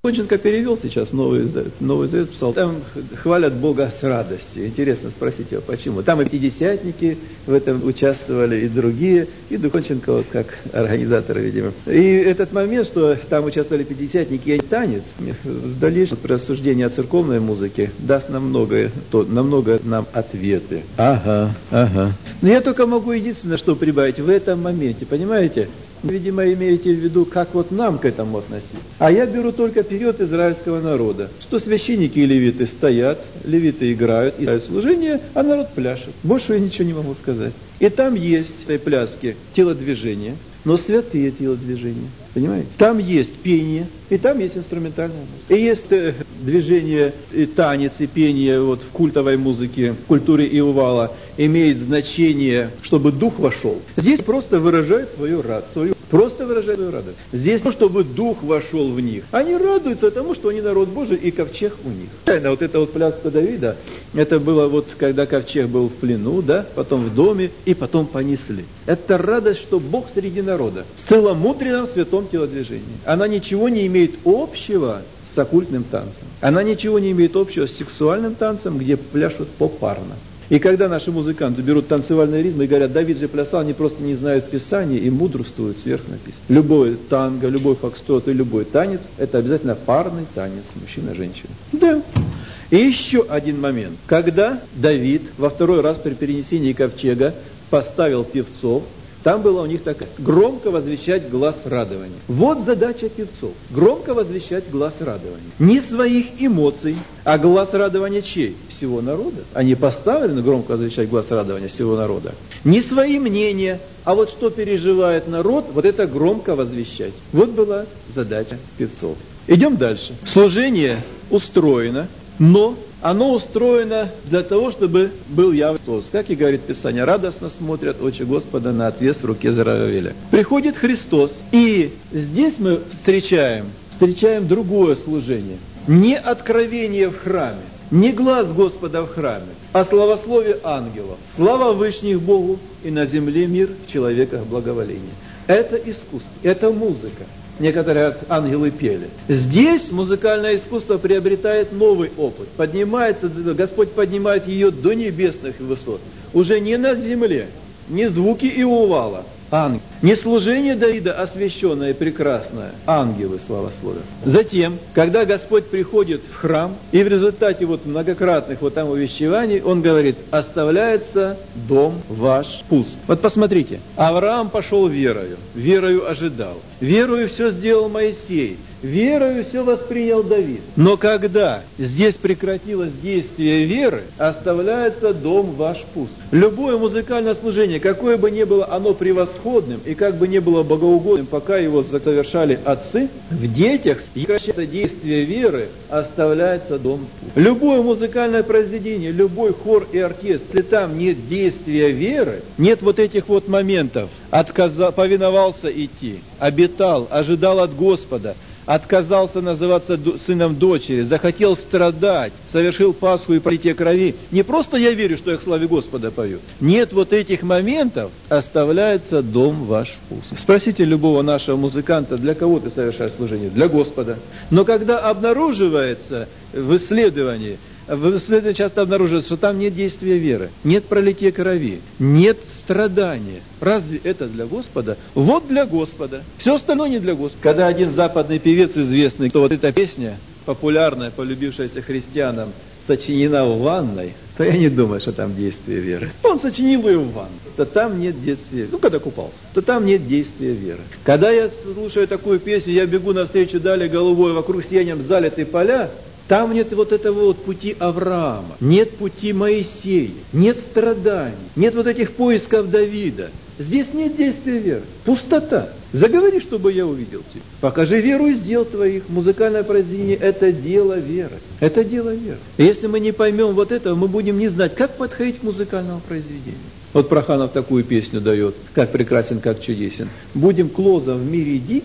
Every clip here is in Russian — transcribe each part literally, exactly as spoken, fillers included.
Конченко перевел сейчас Новый Завет, Новый Завет писал. Там хвалят Бога с радостью. Интересно спросить его, почему. Там и пятидесятники в этом участвовали, и другие, и Духонченко, вот как организаторы, видимо. И этот момент, что там участвовали пятидесятники и танец, в дальнейшем при рассуждении о церковной музыке даст нам многое, то, намного нам ответы. Ага, ага. Но я только могу единственное, что прибавить в этом моменте, понимаете? Видимо, имеете в виду, как вот нам к этому относиться. А я беру только период израильского народа. Что священники и левиты стоят, левиты играют, играют служение, а народ пляшет. Больше я ничего не могу сказать. И там есть в этой пляске телодвижение, но святые телодвижения. Понимаете? Там есть пение, и там есть инструментальная музыка. И есть э, движение, и танец, и пение вот, в культовой музыке, в культуре Иувала имеет значение, чтобы дух вошел. Здесь просто выражает свою радость, свою, просто выражает свою радость. Здесь то, чтобы дух вошел в них. Они радуются тому, что они народ Божий, и ковчег у них. Вот эта вот пляска Давида, это было вот, когда ковчег был в плену, да, потом в доме, и потом понесли. Это радость, что Бог среди народа. В целомудренном святом телодвижении. Она ничего не имеет общего с оккультным танцем. Она ничего не имеет общего с сексуальным танцем, где пляшут попарно. И когда наши музыканты берут танцевальный ритм и говорят, Давид же плясал, они просто не знают Писания и мудрствуют сверх написано. Любой танго, любой фокстрот и любой танец, это обязательно парный танец мужчина-женщина. Да. И еще один момент. Когда Давид во второй раз при перенесении ковчега поставил певцов, там было у них такое: громко возвещать глас радования. Вот задача певцов. Громко возвещать глас радования. Не своих эмоций, а глас радования чей? Всего народа. Они поставлены громко возвещать глас радования всего народа. Не свои мнения, а вот что переживает народ, вот это громко возвещать. Вот была задача певцов. Идем дальше. Служение устроено, но оно устроено для того, чтобы был явный Христос. Как и говорит Писание, радостно смотрят очи Господа на отвес в руке Зарававеля. Приходит Христос, и здесь мы встречаем, встречаем другое служение. Не откровение в храме, не глаз Господа в храме, а славословие ангелов. Слава вышних Богу, и на земле мир, в человеках благоволение. Это искусство, это музыка. Некоторые ангелы пели. Здесь музыкальное искусство приобретает новый опыт. Поднимается, Господь поднимает ее до небесных высот. Уже не на земле, не звуки Иувала, ангел. Не служение Давида освященное и прекрасное, ангелы славословят. Затем, когда Господь приходит в храм, и в результате вот многократных вот там увещеваний, Он говорит, оставляется дом ваш пуст. Вот посмотрите, Авраам пошел верою, верою ожидал, верою все сделал Моисей, верою все воспринял Давид. Но когда здесь прекратилось действие веры, оставляется дом ваш пуст. Любое музыкальное служение, какое бы ни было оно превосходным, и как бы ни было богоугодным, пока его совершали отцы, в детях прекращается действие веры, оставляется дом пуст. Любое музыкальное произведение, любой хор и оркестр, если там нет действия веры, нет вот этих вот моментов, отказал, повиновался идти, обетал, ожидал от Господа, отказался называться сыном дочери, захотел страдать, совершил Пасху и пролитие крови. Не просто я верю, что я к славе Господа пою. Нет вот этих моментов, оставляется дом ваш пуст. Спросите любого нашего музыканта, для кого ты совершаешь служение? Для Господа. Но когда обнаруживается в исследовании, в исследовании часто обнаруживается, что там нет действия веры, нет пролития крови, нет страдания. Разве это для Господа? Вот для Господа. Все остальное не для Господа. Когда один западный певец известный, что вот эта песня, популярная, полюбившаяся христианам, сочинена в ванной, то я не думаю, что там действие веры. Он сочинил ее в ванной, то там нет действия веры. Ну, когда купался, то там нет действия веры. Когда я слушаю такую песню, я бегу навстречу дали голубой, вокруг сиянием залиты поля, там нет вот этого вот пути Авраама, нет пути Моисея, нет страданий, нет вот этих поисков Давида. Здесь нет действия веры. Пустота. Заговори, чтобы я увидел тебя. Покажи веру из дел твоих. Музыкальное произведение – это дело веры. Это дело веры. И если мы не поймем вот этого, мы будем не знать, как подходить к музыкальному произведению. Вот Проханов такую песню дает, как прекрасен, как чудесен. Будем к лозам в мире диким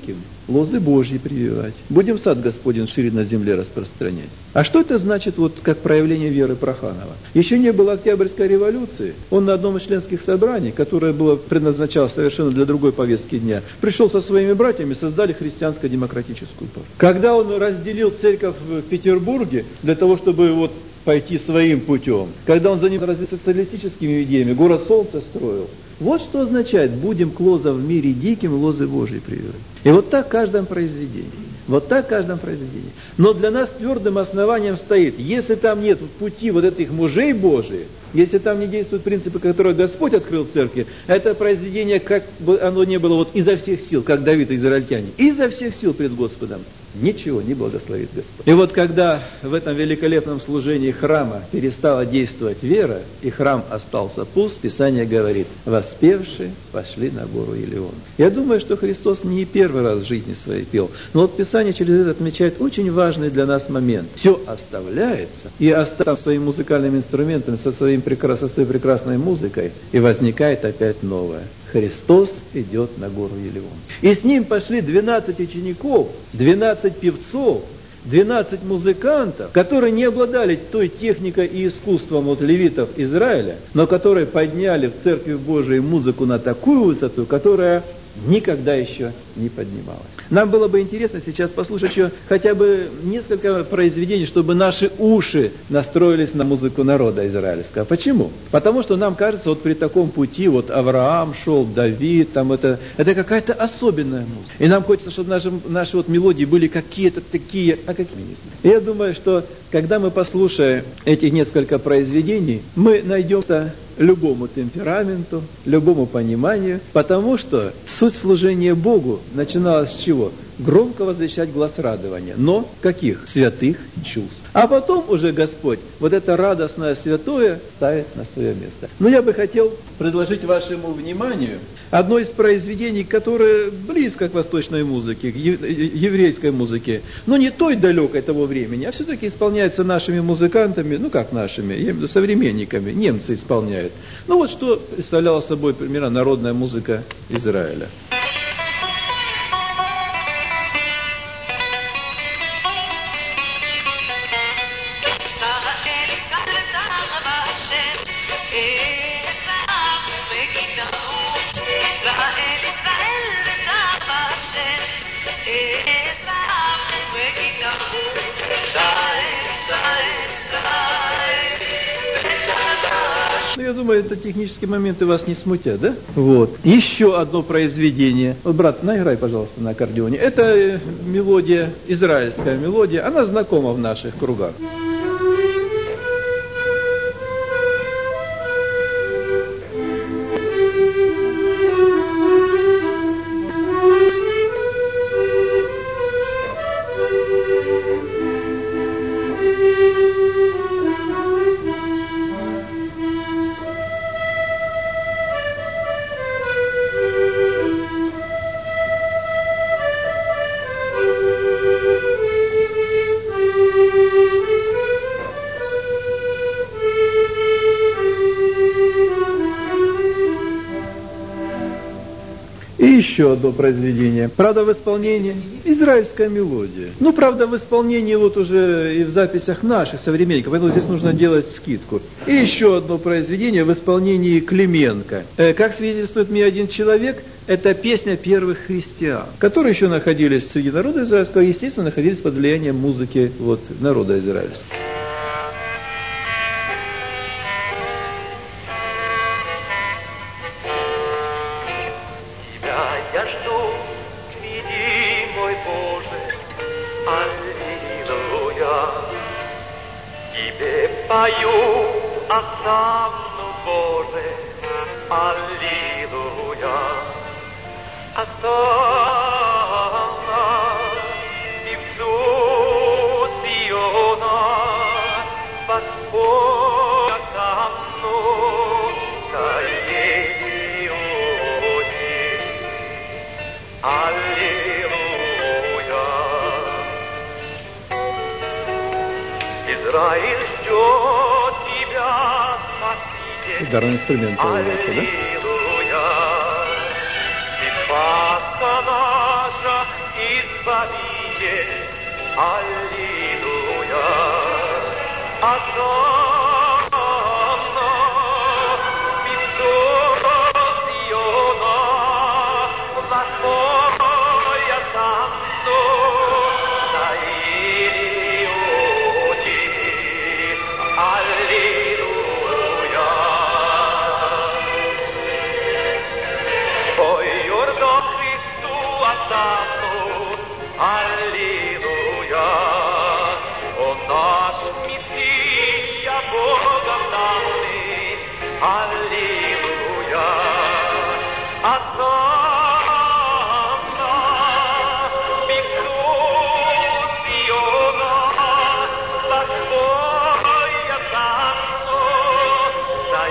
лозы Божьи прививать. Будем сад Господень шире на земле распространять. А что это значит, вот как проявление веры Проханова? Еще не было Октябрьской революции. Он на одном из членских собраний, которое было предназначалось совершенно для другой повестки дня, пришел со своими братьями, создали христианско-демократическую партию. Когда он разделил церковь в Петербурге для того, чтобы вот пойти своим путем, когда он занимался социалистическими идеями, город солнца строил, вот что означает «будем к лозам в мире диким, лозы Божьи прививать». И вот так в каждом произведении. Вот так в каждом произведении. Но для нас твердым основанием стоит, если там нет пути вот этих мужей Божиих, если там не действуют принципы, которые Господь открыл в церкви, это произведение, как бы оно ни было, вот изо всех сил, как Давид и израильтяне, изо всех сил пред Господом, ничего не благословит Господь. И вот когда в этом великолепном служении храма перестала действовать вера, и храм остался пуст, Писание говорит, воспевшие пошли на гору Елеон. Я думаю, что Христос не первый раз в жизни своей пел, но вот Писание через это отмечает очень важный для нас момент. Все оставляется, и оставив своим музыкальным инструментом, со, своим прекрас... со своей прекрасной музыкой, и возникает опять новое. Христос идет на гору Елеон. И с ним пошли двенадцать учеников, двенадцать певцов, двенадцать музыкантов, которые не обладали той техникой и искусством от левитов Израиля, но которые подняли в Церкви Божией музыку на такую высоту, которая никогда еще не поднималась. Нам было бы интересно сейчас послушать еще хотя бы несколько произведений, чтобы наши уши настроились на музыку народа израильского. Почему? Потому что нам кажется, вот при таком пути, вот Авраам шел, Давид, там это, это какая-то особенная музыка. И нам хочется, чтобы наши, наши вот мелодии были какие-то такие, а какие не знаю. И я думаю, что когда мы послушаем эти несколько произведений, мы найдем-то любому темпераменту, любому пониманию, потому что суть служения Богу начиналась с чего? Громко возвещать глас радования, но каких? Святых чувств. А потом уже Господь вот это радостное святое ставит на свое место. Но я бы хотел предложить вашему вниманию одно из произведений, которое близко к восточной музыке, к еврейской музыке, но не той далекой того времени, а все-таки исполняется нашими музыкантами, ну как нашими, я имею в виду современниками, немцы исполняют. Ну вот что представляла собой, примерно, народная музыка Израиля. Ну, я думаю, это технические моменты вас не смутят, да? Вот. Еще одно произведение. Вот, брат, наиграй, пожалуйста, на аккордеоне. Это мелодия, израильская мелодия. Она знакома в наших кругах. Еще одно произведение. Правда, в исполнении израильская мелодия. Ну, правда, в исполнении вот уже и в записях наших современников, поэтому здесь нужно делать скидку. И еще одно произведение в исполнении Клименко. Э, как свидетельствует мне один человек, это песня первых христиан, которые еще находились среди народа израильского, естественно, находились под влиянием музыки вот, народа израильского. Пою, оставну, Боже, аллилуйя. Оставна певцу Сиона, Господь оставну, Каионе. Аллилуйя. Израиль ждет тебя, Спаситель. Ударный инструмент появился, да? Аллилуйя. Ты Пасха наша, и Избавитель, аллилуйя. Одно аллилуйя, он наш Мессия, Богом данный, аллилуйя, Осанна, Иисус Иона, Богоя Санно, на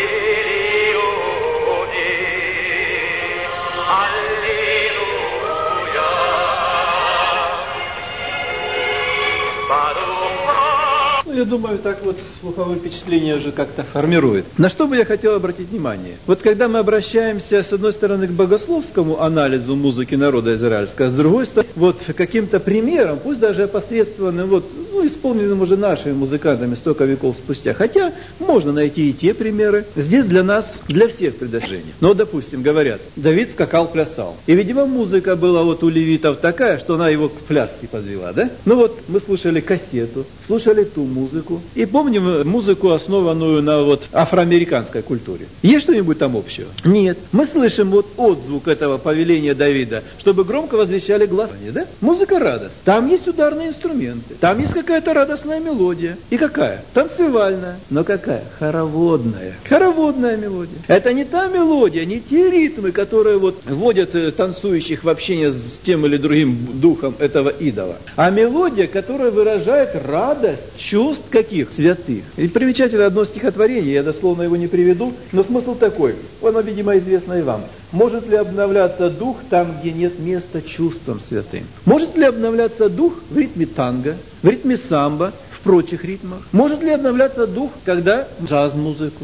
Илионе, аллилуйя. Ну, я думаю, так вот слуховое впечатление уже как-то формирует. На что бы я хотел обратить внимание? Вот когда мы обращаемся, с одной стороны, к богословскому анализу музыки народа израильского, а с другой стороны, вот каким-то примером, пусть даже опосредствованным, вот, ну, исполненным уже нашими музыкантами столько веков спустя. Хотя можно найти и те примеры. Здесь для нас, для всех предостережений. Но, допустим, говорят, Давид скакал, плясал. И, видимо, музыка была вот у левитов такая, что она его к пляске подвела, да? Ну вот, мы слушали кассету, слушали ту музыку. И помним музыку, основанную на вот афроамериканской культуре. Есть что-нибудь там общего? Нет. Мы слышим вот отзвук этого повеления Давида, чтобы громко возвещали гласание, да? Музыка радость. Там есть ударные инструменты. Там есть какая-то радостная мелодия. И какая? Танцевальная. Но какая? Хороводная. Хороводная мелодия. Это не та мелодия, не те ритмы, которые вот вводят танцующих в общение с тем или другим духом этого идола. А мелодия, которая выражает радость чувств каких? Святых. Ведь примечательно одно стихотворение, я дословно его не приведу, но смысл такой, оно, видимо, известно и вам. Может ли обновляться дух там, где нет места чувствам святым? Может ли обновляться дух в ритме танго, в ритме самбо, в прочих ритмах? Может ли обновляться дух, когда джаз-музыку,